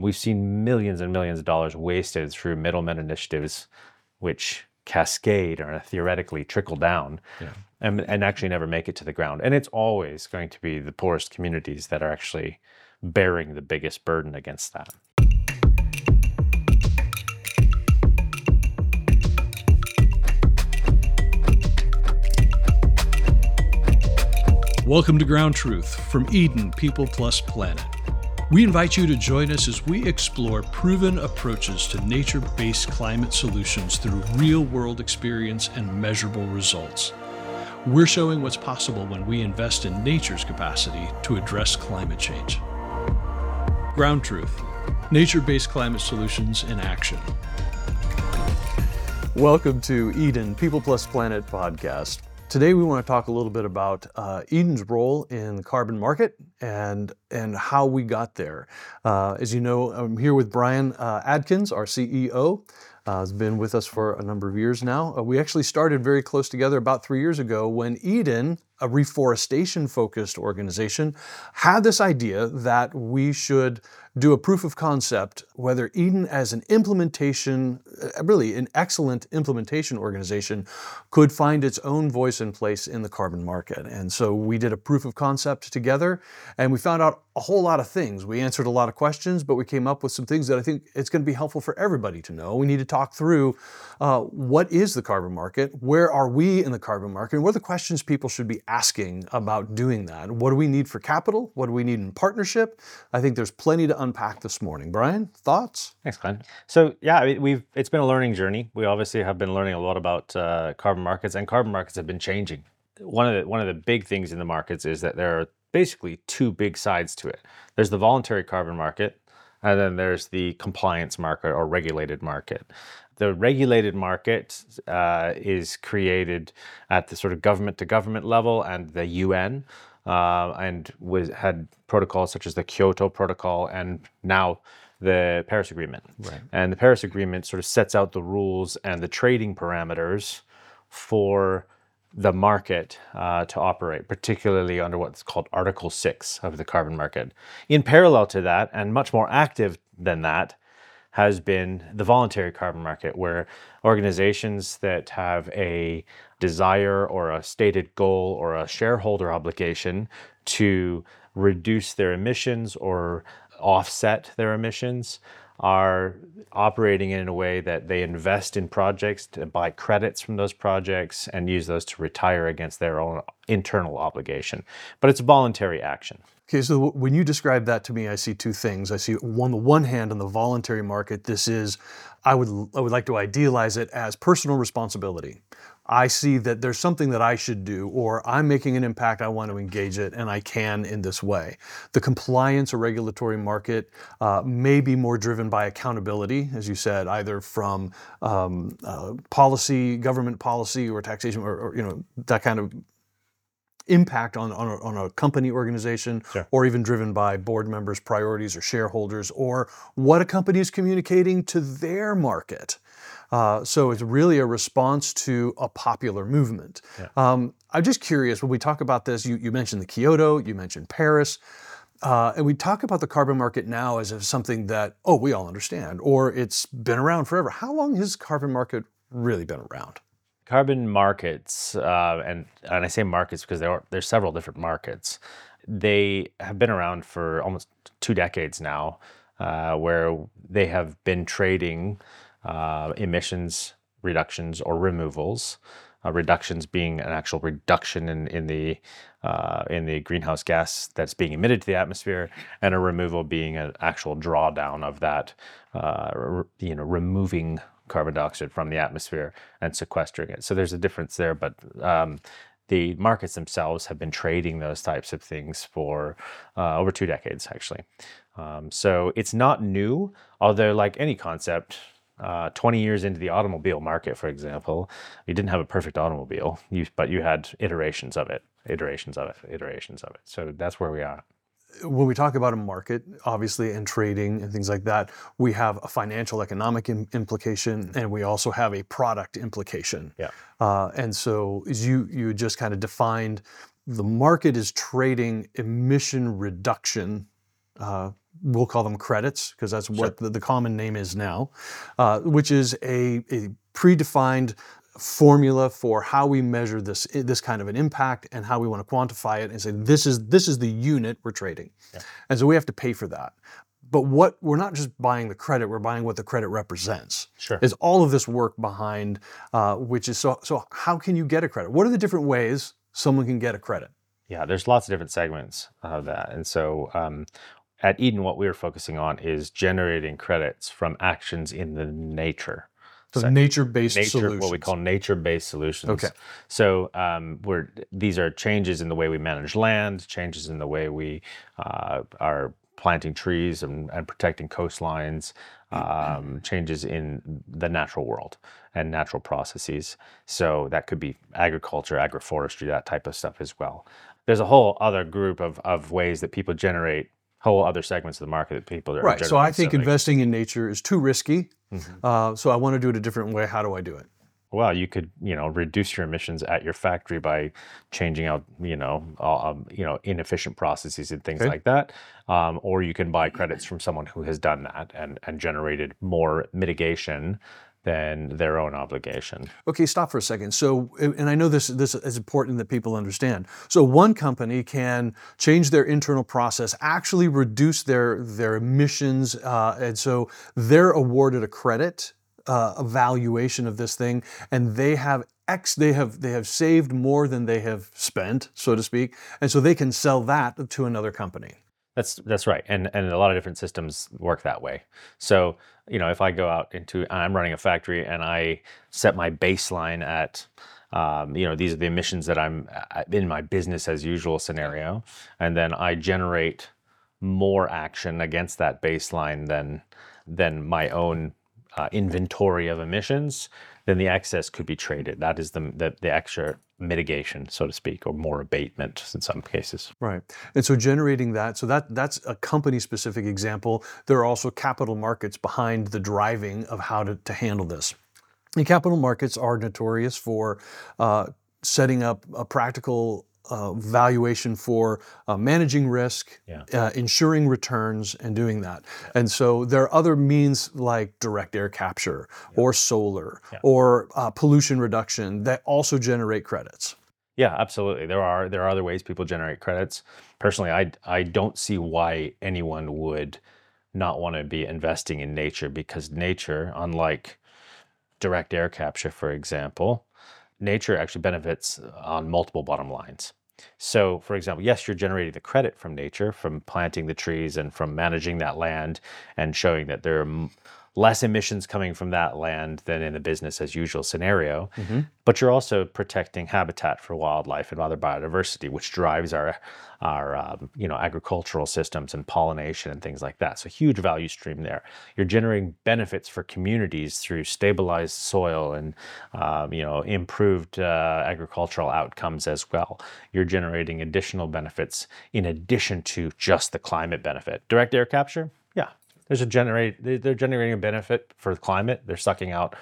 We've seen millions and millions of dollars wasted through middlemen initiatives, which cascade or theoretically trickle down and actually never make it to the ground. And it's always going to be the poorest communities that are actually bearing the biggest burden against that. Welcome to Ground Truth from Eden People Plus Planet. We invite you to join us as we explore proven approaches to nature-based climate solutions through real-world experience and measurable results. We're showing what's possible when we invest in nature's capacity to address climate change. Ground Truth, nature-based climate solutions in action. Welcome to Eden People Plus Planet podcast. Today we want to talk a little bit about Eden's role in the carbon market and how we got there. As you know, I'm here with Brian Adkins, our CEO. Has been with us for a number of years now. We actually started very close together about 3 years ago when Eden, a reforestation-focused organization, had this idea that we should do a proof of concept whether Eden as an implementation, really an excellent implementation organization, could find its own voice and place in the carbon market. And so we did a proof of concept together and we found out a whole lot of things. We answered a lot of questions, but we came up with some things that I think it's going to be helpful for everybody to know. We need to talk through what is the carbon market, where are we in the carbon market, and what are the questions people should be asking about doing that. What do we need for capital? What do we need in partnership? I think there's plenty to unpack this morning. Brian, thoughts? Thanks, Glenn. So yeah, it's been a learning journey. We obviously have been learning a lot about carbon markets, and carbon markets have been changing. One of the big things in the markets is that there are basically two big sides to it. There's the voluntary carbon market, and then there's the compliance market or regulated market. The regulated market is created at the sort of government to government level and the UN, and had protocols such as the Kyoto Protocol and now the Paris Agreement. Right. And the Paris Agreement sort of sets out the rules and the trading parameters for the market to operate, particularly under what's called Article 6 of the carbon market. In parallel to that, and much more active than that, has been the voluntary carbon market, where organizations that have a desire or a stated goal or a shareholder obligation to reduce their emissions or offset their emissions are operating in a way that they invest in projects to buy credits from those projects and use those to retire against their own internal obligation. But it's voluntary action. Okay, so when you describe that to me, I see two things. I see on the one hand, in the voluntary market, this is, I would like to idealize it as personal responsibility. I see that there's something that I should do, or I'm making an impact, I want to engage it, and I can in this way. The compliance or regulatory market may be more driven by accountability, as you said, either from policy, government policy, or taxation, or that kind of impact on a company organization. Sure. Or even driven by board members' priorities or shareholders, or what a company is communicating to their market. So it's really a response to a popular movement. Yeah. I'm just curious, when we talk about this, you mentioned the Kyoto, you mentioned Paris, and we talk about the carbon market now as if something that, we all understand, or it's been around forever. How long has the carbon market really been around? Carbon markets, and I say markets because there's several different markets. They have been around for almost 2 decades now, where they have been trading emissions reductions or removals. Reductions being an actual reduction in the greenhouse gas that's being emitted to the atmosphere, and a removal being an actual drawdown of that, removing carbon dioxide from the atmosphere and sequestering it. So there's a difference there, but the markets themselves have been trading those types of things for over 2 decades, actually. So it's not new, although like any concept, 20 years into the automobile market, for example, you didn't have a perfect automobile, but you had iterations of it. So that's where we are. When we talk about a market, obviously, and trading and things like that, we have a financial economic implication, and we also have a product implication. Yeah. And so as you just kind of defined, the market is trading emission reduction we'll call them credits because that's Sure. what the common name is now, which is a predefined formula for how we measure this kind of an impact and how we want to quantify it and say this is the unit we're trading, Yeah. and so we have to pay for that. But what we're not just buying the credit, we're buying what the credit represents. Sure. Is all of this work behind, which is so how can you get a credit? What are the different ways someone can get a credit? Yeah, there's lots of different segments of that. And so at Eden, what we were focusing on is generating credits from actions in the nature. So nature-based Nature, solutions. what we call nature-based solutions. Okay. So these are changes in the way we manage land, changes in the way we are planting trees and protecting coastlines, changes in the natural world and natural processes. So that could be agriculture, agroforestry, that type of stuff as well. There's a whole other group of ways that people generate whole other segments of the market that people are Right. So I think generating. investing in nature is too risky. So I want to do it a different way. How do I do it? Well, you could, reduce your emissions at your factory by changing out, inefficient processes and things Okay. like that. Or you can buy credits from someone who has done that and generated more mitigation than their own obligation. Okay, stop for a second. So, and I know this is important that people understand. So one company can change their internal process, actually reduce their emissions, and so they're awarded a credit, evaluation of this thing, and they have they have saved more than they have spent, so to speak, and so they can sell that to another company. That's right, and a lot of different systems work that way. So if I go out I'm running a factory and I set my baseline at these are the emissions that I'm in my business as usual scenario, and then I generate more action against that baseline than my own inventory of emissions, then the excess could be traded. That is the extra mitigation, so to speak, or more abatement in some cases. Right. And so generating that, so that's a company specific example. There are also capital markets behind the driving of how to handle this. And capital markets are notorious for setting up a practical valuation for managing risk, ensuring returns, and doing that. And so there are other means like direct air capture or solar or pollution reduction that also generate credits. Yeah, absolutely. There are other ways people generate credits. Personally, I don't see why anyone would not want to be investing in nature, because nature, unlike direct air capture, for example, nature actually benefits on multiple bottom lines. So, for example, yes, you're generating the credit from nature, from planting the trees and from managing that land and showing that there are less emissions coming from that land than in the business as usual scenario. But you're also protecting habitat for wildlife and other biodiversity, which drives our agricultural systems and pollination and things like that. So huge value stream there. You're generating benefits for communities through stabilized soil and improved agricultural outcomes as well. You're generating additional benefits in addition to just the climate benefit. Direct air capture, yeah. They're generating a benefit for the climate. They're sucking out,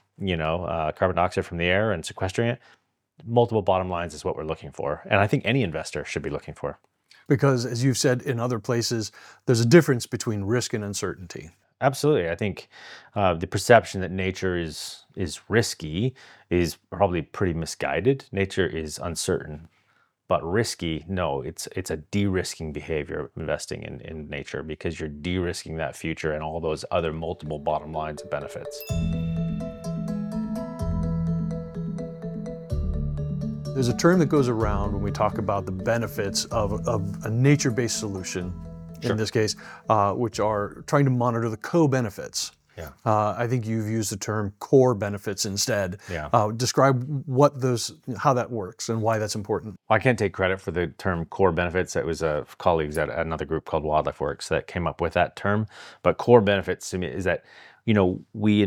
carbon dioxide from the air and sequestering it. Multiple bottom lines is what we're looking for, and I think any investor should be looking for. Because, as you've said in other places, there's a difference between risk and uncertainty. Absolutely, I think the perception that nature is risky is probably pretty misguided. Nature is uncertain. But risky, no, it's a de-risking behavior of investing in nature, because you're de-risking that future and all those other multiple bottom lines of benefits. There's a term that goes around when we talk about the benefits of a nature-based solution, in this case, which are trying to monitor the co-benefits. Yeah. I think you've used the term core benefits instead. Yeah. Describe how that works and why that's important. I can't take credit for the term core benefits. It was colleagues at another group called Wildlife Works that came up with that term. But core benefits to me is that, we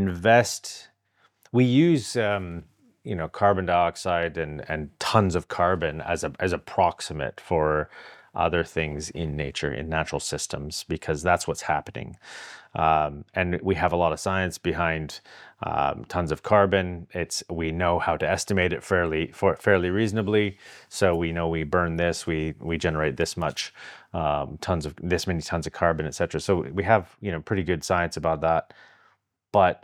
use carbon dioxide and tons of carbon as a proximate for other things in nature, in natural systems, because that's what's happening. And we have a lot of science behind tons of carbon. We know how to estimate it fairly reasonably. So we know we burn this, we generate this much this many tons of carbon, et cetera. So we have pretty good science about that. But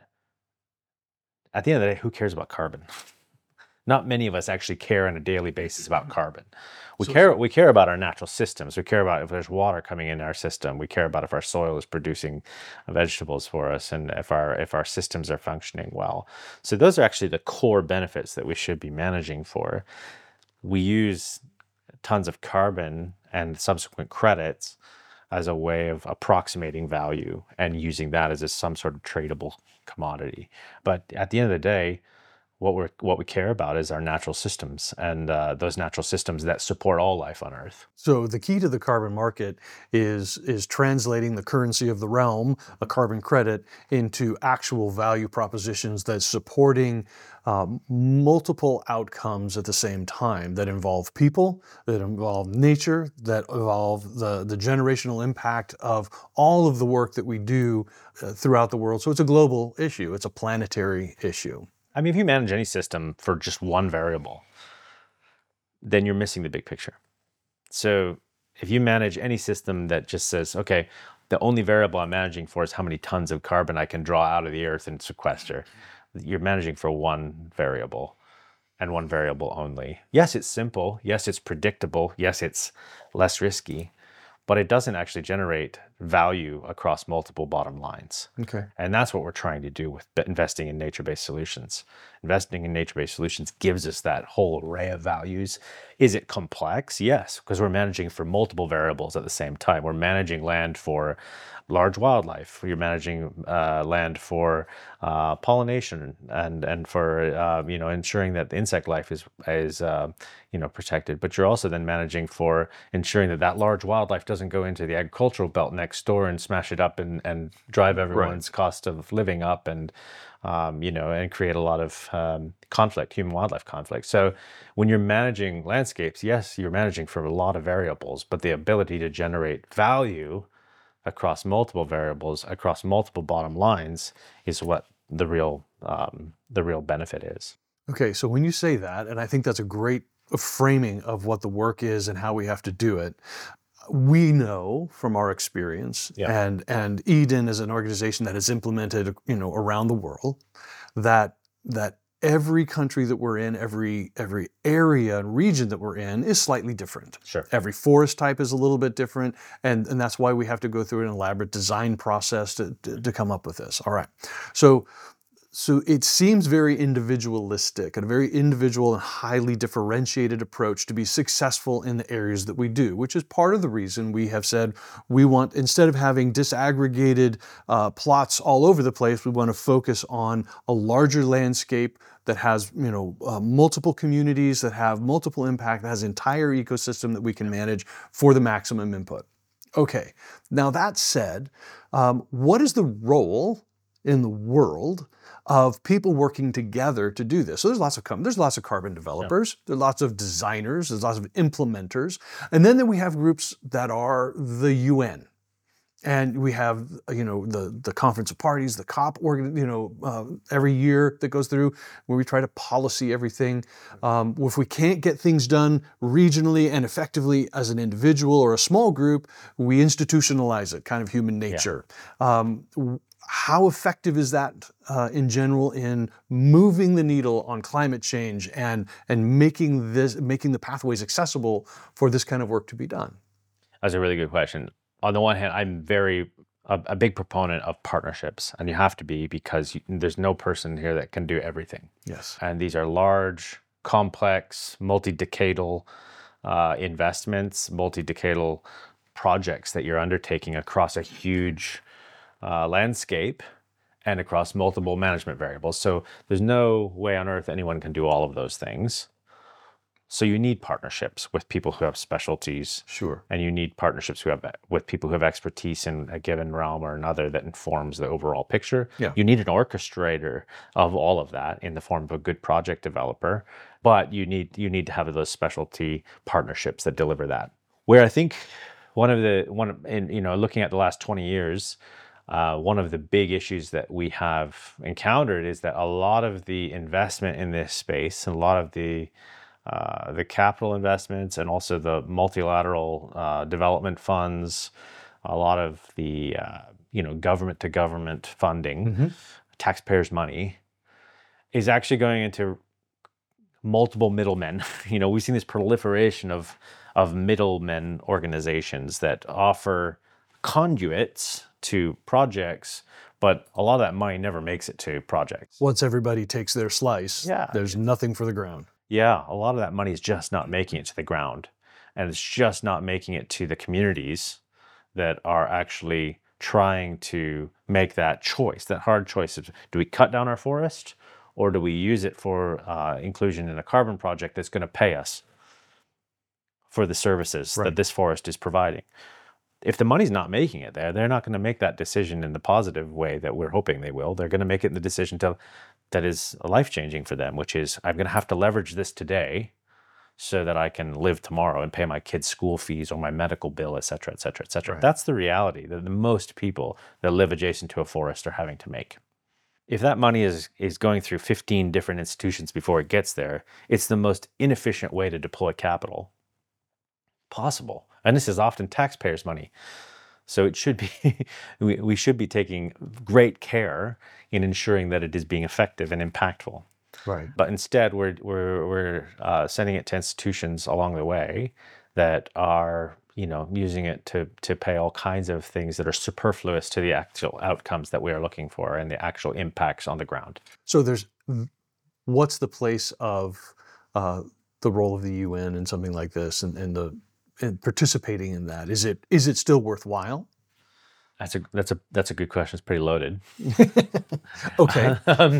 at the end of the day, who cares about carbon? Not many of us actually care on a daily basis about carbon. We care about our natural systems. We care about if there's water coming in our system. We care about if our soil is producing vegetables for us, and if our systems are functioning well. So those are actually the core benefits that we should be managing for. We use tons of carbon and subsequent credits as a way of approximating value and using that as some sort of tradable commodity. But at the end of the day, what we care about is our natural systems, and those natural systems that support all life on Earth. So the key to the carbon market is translating the currency of the realm, a carbon credit, into actual value propositions that's supporting multiple outcomes at the same time that involve people, that involve nature, that involve the generational impact of all of the work that we do throughout the world. So it's a global issue. It's a planetary issue. I mean, if you manage any system for just one variable, then you're missing the big picture. So if you manage any system that just says, okay, the only variable I'm managing for is how many tons of carbon I can draw out of the earth and sequester, you're managing for one variable and one variable only. Yes, it's simple. Yes, it's predictable. Yes, it's less risky, but it doesn't actually generate value across multiple bottom lines. Okay. And that's what we're trying to do with investing in nature-based solutions. Investing in nature-based solutions gives us that whole array of values. Is it complex? Yes, because we're managing for multiple variables at the same time. We're managing land for large wildlife. You're managing land for pollination and for ensuring that the insect life is protected. But you're also then managing for ensuring that large wildlife doesn't go into the agricultural belt next door and smash it up and drive everyone's cost of living up and create a lot of conflict, human wildlife conflict. So when you're managing landscapes, yes, you're managing for a lot of variables, but the ability to generate value across multiple variables, across multiple bottom lines, is what the real benefit is. Okay, so when you say that, and I think that's a great framing of what the work is and how we have to do it, we know from our experience, and Eden is an organization that is implemented, around the world, that every country that we're in, every area and region that we're in is slightly different. Sure. Every forest type is a little bit different, and that's why we have to go through an elaborate design process to come up with this. All right. So it seems very individualistic and a very individual and highly differentiated approach to be successful in the areas that we do, which is part of the reason we have said we want, instead of having disaggregated plots all over the place, we want to focus on a larger landscape that has multiple communities, that have multiple impact, that has an entire ecosystem that we can manage for the maximum input. Okay, now that said, what is the role in the world of people working together to do this? So there's lots of carbon developers, there's lots of designers, there's lots of implementers, and then we have groups that are the UN, and we have the Conference of Parties, the COP every year that goes through where we try to policy everything. If we can't get things done regionally and effectively as an individual or a small group, we institutionalize it, kind of human nature. How effective is that in general in moving the needle on climate change and making the pathways accessible for this kind of work to be done? That's a really good question. On the one hand, I'm a big proponent of partnerships, and you have to be, because there's no person here that can do everything. Yes. And these are large, complex, multi-decadal investments, multi-decadal projects that you're undertaking across a huge landscape and across multiple management variables. So there's no way on earth anyone can do all of those things. So you need partnerships with people who have specialties. Sure. And you need partnerships with people who have expertise in a given realm or another that informs the overall picture. Yeah. You need an orchestrator of all of that in the form of a good project developer, but you need to have those specialty partnerships that deliver that. Where I think looking at the last 20 years, one of the big issues that we have encountered is that a lot of the investment in this space, and a lot of the capital investments, and also the multilateral development funds, a lot of the government to government funding, taxpayers' money, is actually going into multiple middlemen. We've seen this proliferation of middlemen organizations that offer conduits to projects, but a lot of that money never makes it to projects. Once everybody takes their slice, there's nothing for the ground. Yeah, a lot of that money is just not making it to the ground, and it's just not making it to the communities that are actually trying to make that choice, that hard choice of, do we cut down our forest, or do we use it for inclusion in a carbon project that's going to pay us for the services that this forest is providing? If the money's not making it there, they're not going to make that decision in the positive way that we're hoping they will. They're going to make it in the decision that is life-changing for them, which is, I'm going to have to leverage this today so that I can live tomorrow and pay my kids' school fees or my medical bill, et cetera, et cetera, et cetera. Right. That's the reality that the most people that live adjacent to a forest are having to make. If that money is going through 15 different institutions before it gets there, it's the most inefficient way to deploy capital possible. And this is often taxpayers' money. So it should be, we should be taking great care in ensuring that it is being effective and impactful. Right. But instead, we're sending it to institutions along the way that are, using it to pay all kinds of things that are superfluous to the actual outcomes that we are looking for and the actual impacts on the ground. So what's the place of the role of the UN in something like this, and participating in that? Is it still worthwhile? That's a good question. It's pretty loaded. Okay.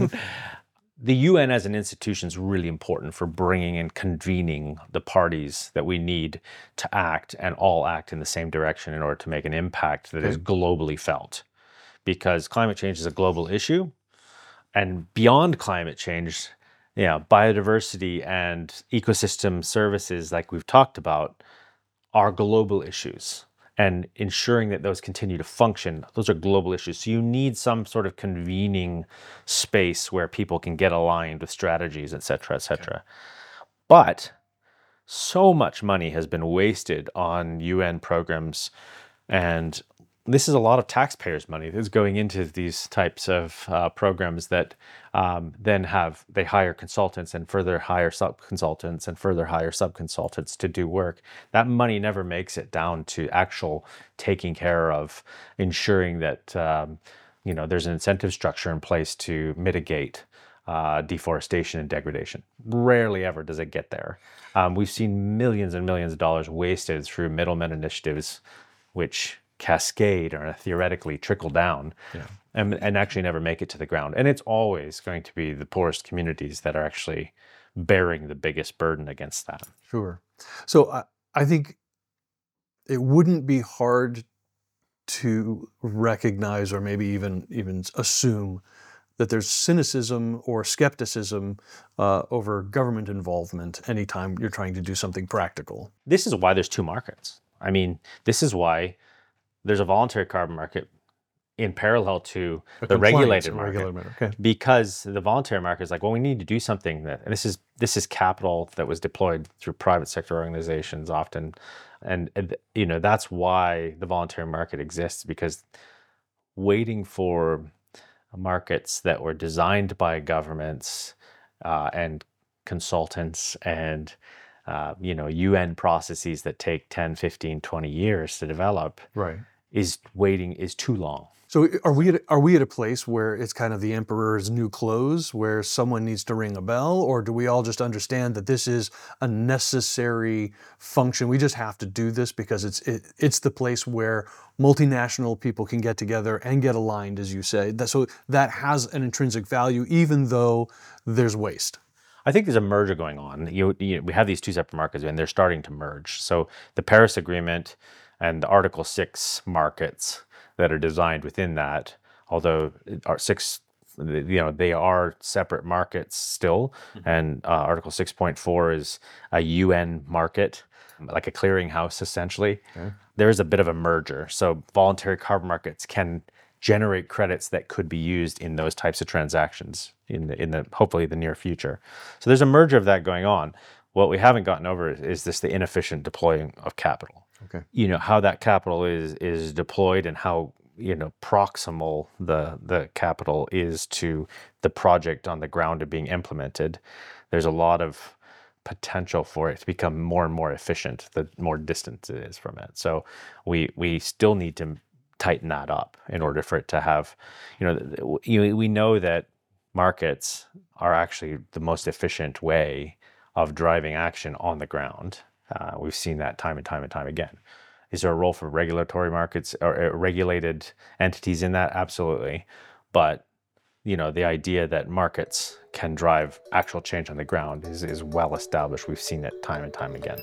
The UN as an institution is really important for bringing and convening the parties that we need to act, and all act in the same direction in order to make an impact that is globally felt. Because climate change is a global issue, and beyond climate change, biodiversity and ecosystem services, like we've talked about, are global issues. And ensuring that those continue to function, those are global issues. So you need some sort of convening space where people can get aligned with strategies, et cetera, et cetera. Okay. But so much money has been wasted on UN programs, and this is a lot of taxpayers' money that's going into these types of programs that then they hire consultants and further hire sub-consultants and further hire sub-consultants to do work. That money never makes it down to actual taking care of ensuring that there's an incentive structure in place to mitigate deforestation and degradation. Rarely ever does it get there. We've seen millions and millions of dollars wasted through middlemen initiatives, which cascade or theoretically trickle down and actually never make it to the ground. And it's always going to be the poorest communities that are actually bearing the biggest burden against that. Sure. So I think it wouldn't be hard to recognize, or maybe even assume, that there's cynicism or skepticism over government involvement anytime you're trying to do something practical. This is why there's two markets. I mean, this is why there's a voluntary carbon market in parallel to the regulated market. Okay. Because the voluntary market is like, well, we need to do something and this is capital that was deployed through private sector organizations often. And that's why the voluntary market exists, because waiting for markets that were designed by governments and consultants and UN processes that take 10, 15, 20 years to develop, is too long. So are we at a place where it's kind of the emperor's new clothes, where someone needs to ring a bell, or do we all just understand that this is a necessary function? We just have to do this because it's the place where multinational people can get together and get aligned, as you say. So that has an intrinsic value, even though there's waste. I think there's a merger going on. We have these two separate markets, and they're starting to merge. So the Paris Agreement and the Article 6 markets that are designed within that, although they are separate markets still. Mm-hmm. And Article 6.4 is a UN market like a clearinghouse essentially. Okay. There is a bit of a merger. So voluntary carbon markets can generate credits that could be used in those types of transactions in the hopefully the near future. So there's a merger of that going on. What we haven't gotten over is this the inefficient deploying of capital. Okay. How that capital is deployed and how proximal the capital is to the project on the ground of being implemented. There's a lot of potential for it to become more and more efficient the more distant it is from it. So we still need to tighten that up in order for it to have, we know that markets are actually the most efficient way of driving action on the ground. We've seen that time and time and time again. Is there a role for regulatory markets or regulated entities in that? Absolutely. But, the idea that markets can drive actual change on the ground is well established. We've seen it time and time again.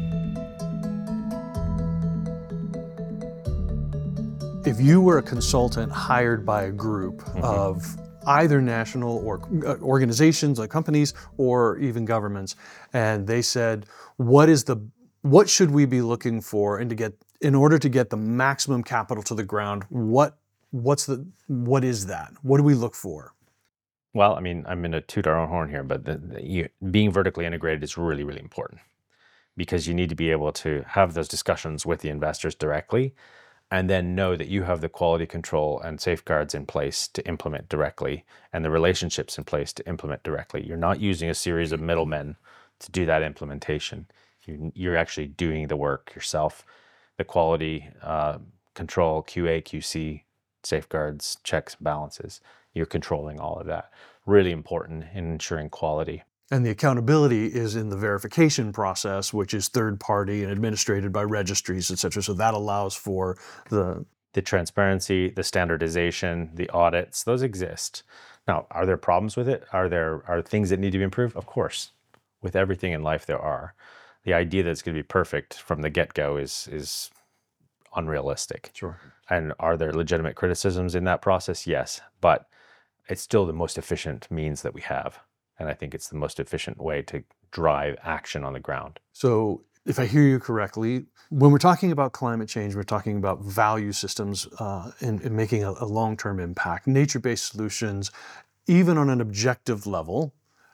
If you were a consultant hired by a group of either national or organizations like companies or even governments, and they said, what should we be looking for in order to get the maximum capital to the ground? What is that? What do we look for? Well, I mean, I'm going to toot our own horn here, but being vertically integrated is really, really important because you need to be able to have those discussions with the investors directly and then know that you have the quality control and safeguards in place to implement directly and the relationships in place to implement directly. You're not using a series of middlemen to do that implementation. You're actually doing the work yourself. The quality control, QA, QC, safeguards, checks, balances. You're controlling all of that. Really important in ensuring quality. And the accountability is in the verification process, which is third party and administrated by registries, et cetera. So that allows for the transparency, the standardization, the audits, those exist. Now, are there problems with it? Are things that need to be improved? Of course. With everything in life there are. The idea that it's going to be perfect from the get-go is unrealistic. Sure. And are there legitimate criticisms in that process? Yes. But it's still the most efficient means that we have. And I think it's the most efficient way to drive action on the ground. So if I hear you correctly, when we're talking about climate change, we're talking about value systems and making a long-term impact. Nature-based solutions, even on an objective level,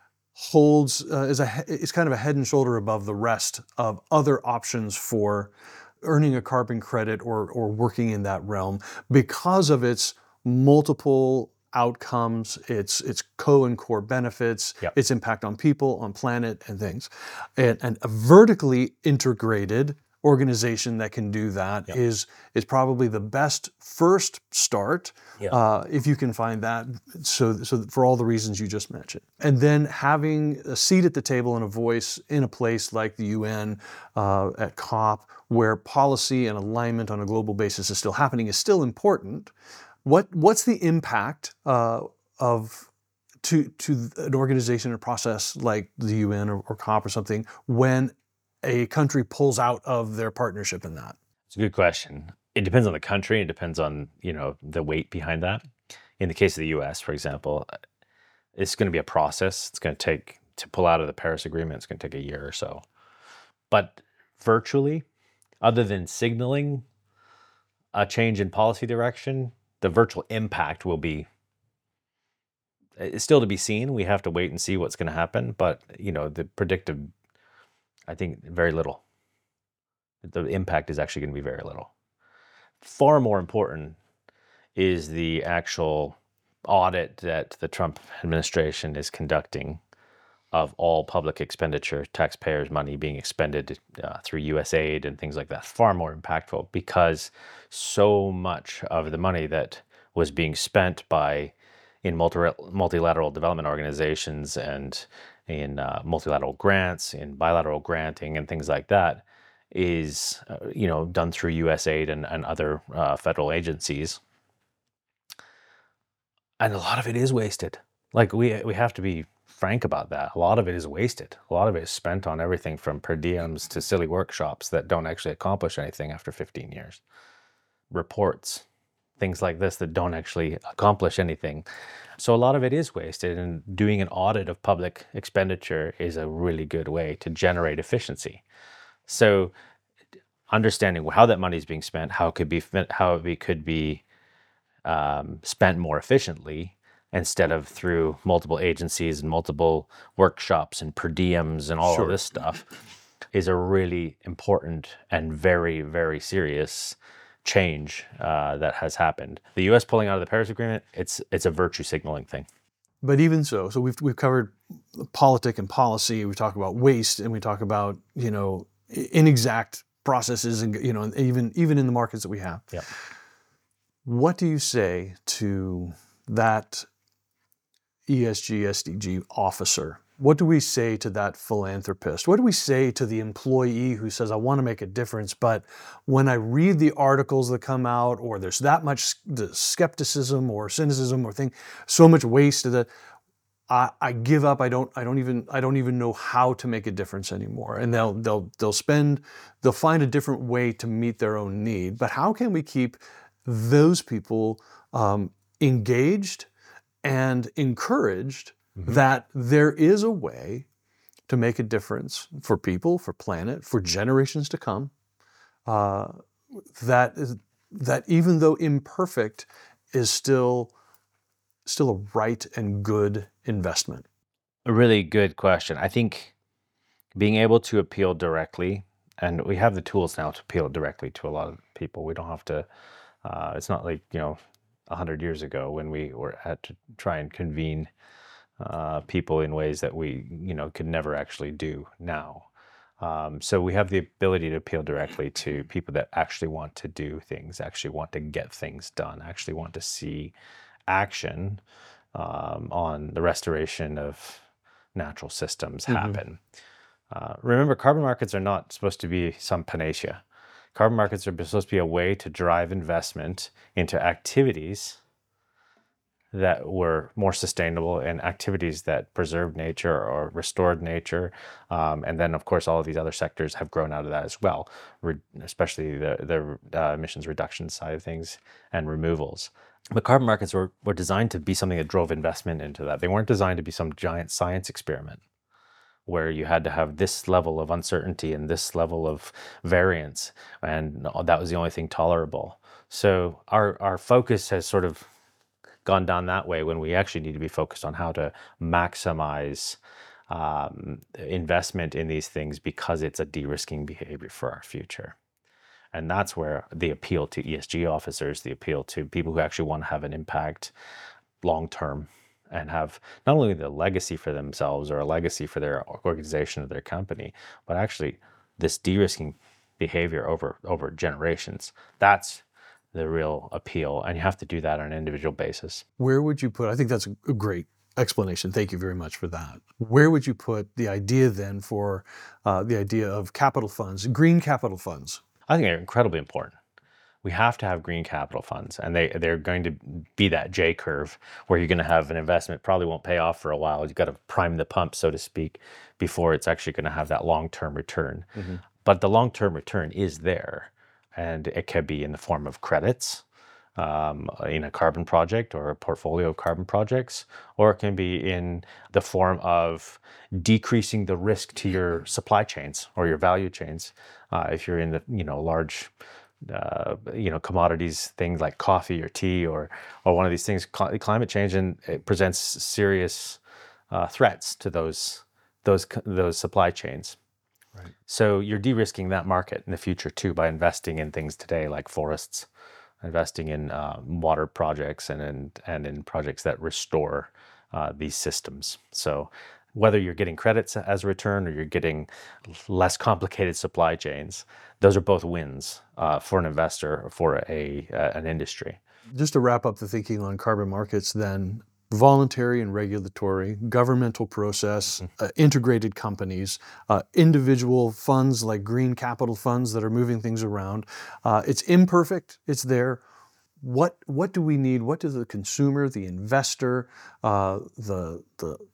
is kind of a head and shoulder above the rest of other options for earning a carbon credit or working in that realm because of its multiple outcomes, its co and core benefits, its impact on people, on planet, and things. And a vertically integrated organization that can do that is probably the best first start if you can find that. So for all the reasons you just mentioned, and then having a seat at the table and a voice in a place like the UN at COP, where policy and alignment on a global basis is still happening, is still important. What's the impact to an organization or process like the UN or COP or something when a country pulls out of their partnership in that? It's a good question. It depends on the country. It depends on the weight behind that. In the case of the U.S., for example, it's going to be a process. It's going to pull out of the Paris Agreement. It's going to take a year or so. But virtually, other than signaling a change in policy direction, the virtual impact will be, it's still to be seen. We have to wait and see what's going to happen. But, the predictive, I think very little. The impact is actually going to be very little. Far more important is the actual audit that the Trump administration is conducting of all public expenditure, taxpayers' money being expended through USAID and things like that. Far more impactful because so much of the money that was being spent in multilateral development organizations and in multilateral grants, in bilateral granting and things like that is done through USAID and other federal agencies. And a lot of it is wasted. Like we have to be frank about that. A lot of it is wasted. A lot of it is spent on everything from per diems to silly workshops that don't actually accomplish anything after 15 years. Reports, things like this that don't actually accomplish anything. So a lot of it is wasted, and doing an audit of public expenditure is a really good way to generate efficiency. So understanding how that money is being spent, how it could be spent more efficiently instead of through multiple agencies and multiple workshops and per diems and all of Sure. this stuff is a really important and very, very serious change that has happened. The U.S. pulling out of the Paris Agreement, it's a virtue signaling thing. But even so we've covered politic and policy. We talk about waste, and we talk about inexact processes, and and even in the markets that we have. Yeah. What do you say to that ESG, SDG officer? What do we say to that philanthropist? What do we say to the employee who says, I want to make a difference, but when I read the articles that come out, or there's that much skepticism or cynicism or so much waste that I give up. I don't even know how to make a difference anymore. And they'll find a different way to meet their own need. But how can we keep those people engaged and encouraged that there is a way to make a difference for people, for planet, for generations to come, that even though imperfect is still a right and good investment? A really good question. I think being able to appeal directly, and we have the tools now to appeal directly to a lot of people. We don't have to, it's not like, 100 years ago when we had to try and convene people in ways that we, could never actually do now. So we have the ability to appeal directly to people that actually want to do things, actually want to get things done, actually want to see action on the restoration of natural systems happen. Remember, carbon markets are not supposed to be some panacea. Carbon markets are supposed to be a way to drive investment into activities that were more sustainable and activities that preserved nature or restored nature. And then, of course, all of these other sectors have grown out of that as well, especially the emissions reduction side of things and removals. But carbon markets were designed to be something that drove investment into that. They weren't designed to be some giant science experiment where you had to have this level of uncertainty and this level of variance, and that was the only thing tolerable. So our focus has sort of gone down that way when we actually need to be focused on how to maximize investment in these things because it's a de-risking behavior for our future. And that's where the appeal to ESG officers, the appeal to people who actually want to have an impact long term and have not only the legacy for themselves or a legacy for their organization or their company, but actually this de-risking behavior over generations. That's the real appeal, and you have to do that on an individual basis. Where would you put, I think that's a great explanation. Thank you very much for that. Where would you put the idea then for the idea of capital funds, green capital funds? I think they're incredibly important. We have to have green capital funds, and they're going to be that J curve where you're going to have an investment probably won't pay off for a while. You've got to prime the pump, so to speak, before it's actually going to have that long-term return. But the long-term return is there, and it could be in the form of credits in a carbon project or a portfolio of carbon projects, or it can be in the form of decreasing the risk to your supply chains or your value chains. If you're in the large commodities, things like coffee or tea or one of these things, climate change, and it presents serious threats to those supply chains. Right. So you're de-risking that market in the future too by investing in things today like forests, investing in water projects and in projects that restore these systems. So whether you're getting credits as a return or you're getting less complicated supply chains, those are both wins for an investor or for an industry. Just to wrap up the thinking on carbon markets then, voluntary and regulatory, governmental process, integrated companies, individual funds like green capital funds that are moving things around. It's imperfect, it's there. What do we need? What does the consumer, the investor, the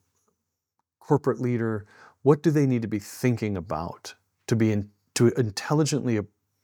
corporate leader, what do they need to be thinking about to intelligently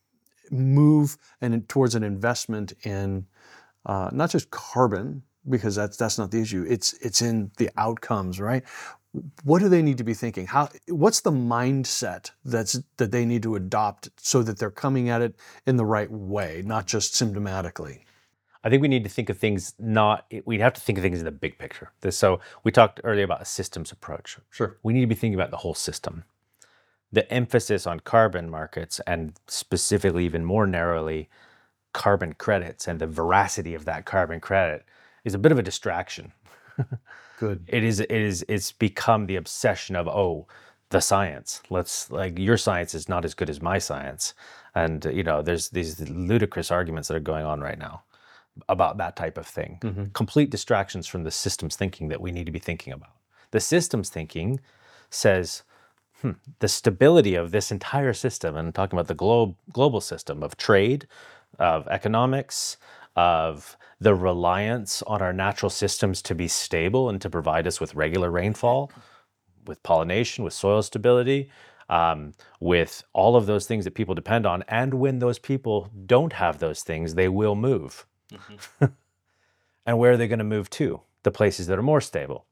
move towards an investment in not just carbon, because that's not the issue. It's in the outcomes, right? what do they need to be thinking? What's the mindset that they need to adopt so that they're coming at it in the right way, not just symptomatically? I think we need to think of things we have to think of things in the big picture. So we talked earlier about a systems approach. Sure. We need to be thinking about the whole system. The emphasis on carbon markets, and specifically even more narrowly, carbon credits and the veracity of that carbon credit, is a bit of a distraction. Good. It's become the obsession of, the science. Your science is not as good as my science. And, there's these ludicrous arguments that are going on right now about that type of thing. Mm-hmm. Complete distractions from the systems thinking that we need to be thinking about. The systems thinking says, the stability of this entire system, and I'm talking about the global system of trade, of economics, of the reliance on our natural systems to be stable and to provide us with regular rainfall, with pollination, with soil stability, with all of those things that people depend on. And when those people don't have those things, they will move. Mm-hmm. And where are they going to move to? The places that are more stable.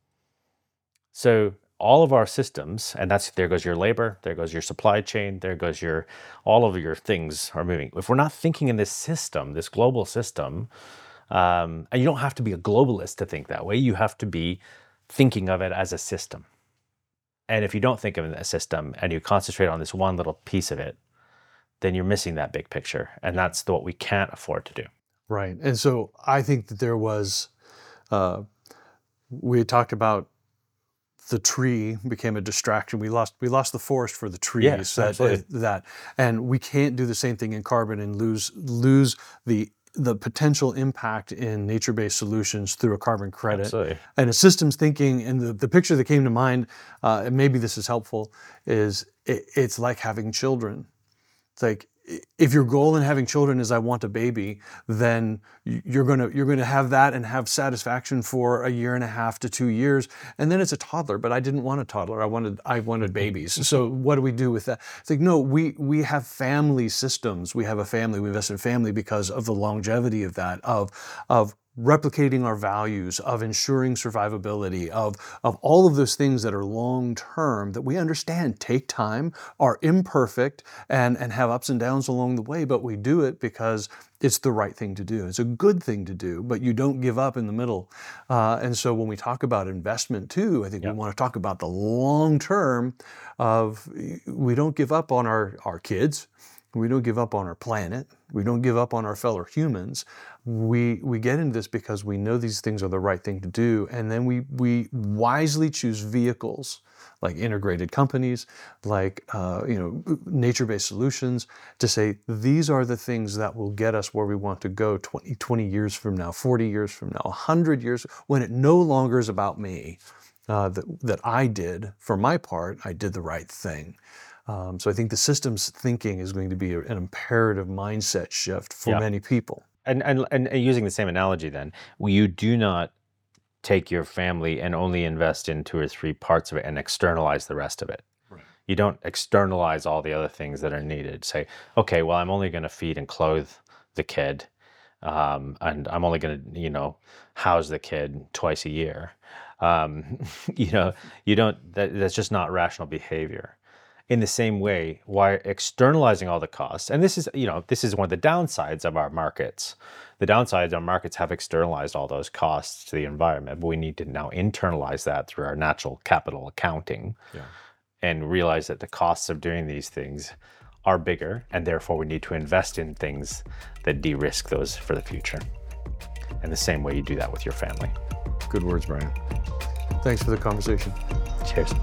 So all of our systems, and there goes your labor, there goes your supply chain, there goes all of your things are moving. If we're not thinking in this system, this global system, and you don't have to be a globalist to think that way, you have to be thinking of it as a system. And if you don't think of it as a system and you concentrate on this one little piece of it, then you're missing that big picture. And that's what we can't afford to do. Right. And so I think that there was, we had talked about the tree became a distraction. We lost the forest for the trees. Yes, absolutely. And we can't do the same thing in carbon and lose the potential impact in nature-based solutions through a carbon credit. Absolutely. And a systems thinking, and the picture that came to mind, and maybe this is helpful, is it's like having children. It's like, if your goal in having children is I want a baby, then you're gonna have that and have satisfaction for 1.5 to 2 years, and then it's a toddler. But I didn't want a toddler. I wanted babies. So what do we do with that? It's like, no, we have family systems. We have a family. We invest in family because of the longevity of that, of replicating our values, of ensuring survivability, of all of those things that are long-term that we understand take time, are imperfect, and have ups and downs along the way, but we do it because it's the right thing to do. It's a good thing to do, but you don't give up in the middle. And so when we talk about investment too, I think we want to talk about the long-term of we don't give up on our kids. We don't give up on our planet. We don't give up on our fellow humans. We get into this because we know these things are the right thing to do, and then we wisely choose vehicles like integrated companies, like nature-based solutions, to say these are the things that will get us where we want to go 20 years from now, 40 years from now, 100 years, when it no longer is about me, that I did, for my part, I did the right thing. So I think the systems thinking is going to be an imperative mindset shift for many people. And using the same analogy then, you do not take your family and only invest in 2 or 3 parts of it and externalize the rest of it. Right. You don't externalize all the other things that are needed. Say, okay, well, I'm only going to feed and clothe the kid, and I'm only going to, house the kid twice a year. You don't. That's just not rational behavior. In the same way, why externalizing all the costs, and this is one of the downsides of our markets. The downsides our markets have externalized all those costs to the environment, but we need to now internalize that through our natural capital accounting, and realize that the costs of doing these things are bigger, and therefore we need to invest in things that de-risk those for the future. And the same way you do that with your family. Good words, Brian. Thanks for the conversation. Cheers.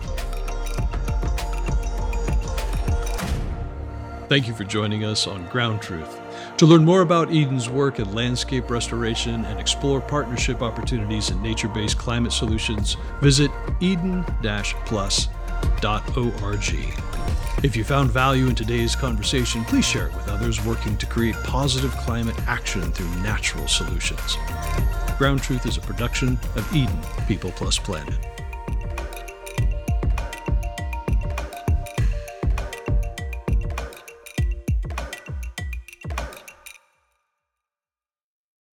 Thank you for joining us on Ground Truth. To learn more about Eden's work in landscape restoration and explore partnership opportunities in nature-based climate solutions, visit eden-plus.org. If you found value in today's conversation, please share it with others working to create positive climate action through natural solutions. Ground Truth is a production of Eden People Plus Planet.